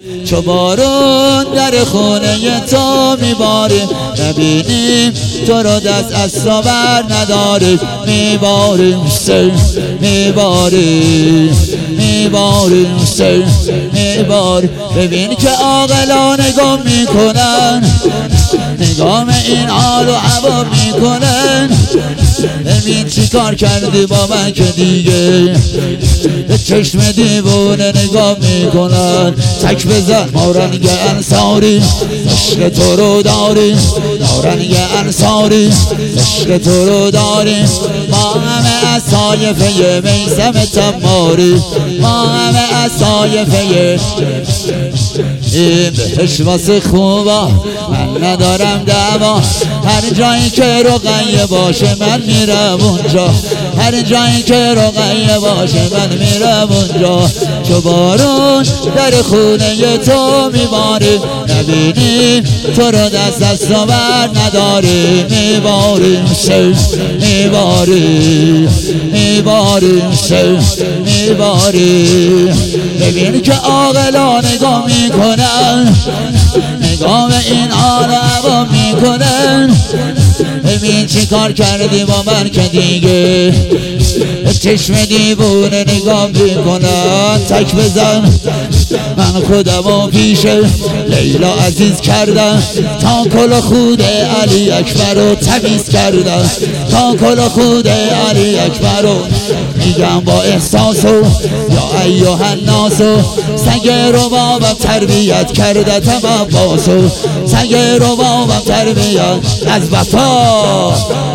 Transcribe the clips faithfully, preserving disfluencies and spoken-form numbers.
چو بارون در خونه تو میباریم، نبینیم تو رو دست از سابر نداریم. میباریم سر میباریم میباریم سر میباریم. ببین که عاقلا نگاه میکنن، نگاه این حال و هوا میکنن. ببین چی کار کردی با من که دیگه به چشم دیوونه نگاه میکنن. تک بزن ما رنگ انصاری، عشق تو رو داریم. ما رنگ انصاری، عشق تو رو داریم. ما همه از طایفه میثم تماری، ما همه از طایفه این بهش واسه خوبا من ندارم دعوا. هر جایی که رقیه باشه من میرم اونجا، هر جایی که رقیه باشه من میرم اونجا. چو بارون در خونه تو میباریم، نبینیم تو رو دست از سابر نداریم. میباریم سر میباریم میباریم سر میباریم. ببین که عاقلا نگاه میکنن، نگاه این حال هوا میکنن. ببین چی کار کردی با من که دیگه چشم دیوونه نگاه میکنن. تک بزن من خودمو پیش لیلا عزیز کردم، تا کل خود علی اکبر رو تمیز کردم، تا کل خود علی اکبر رو میگم با احساسو یا ایها الناس. سگ رو بابم تربیت کرده تمام باسو، سگ رو بابم تربیت از وفا.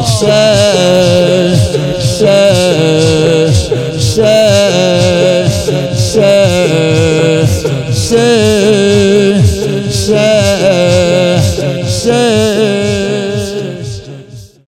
سه سه سه سه سه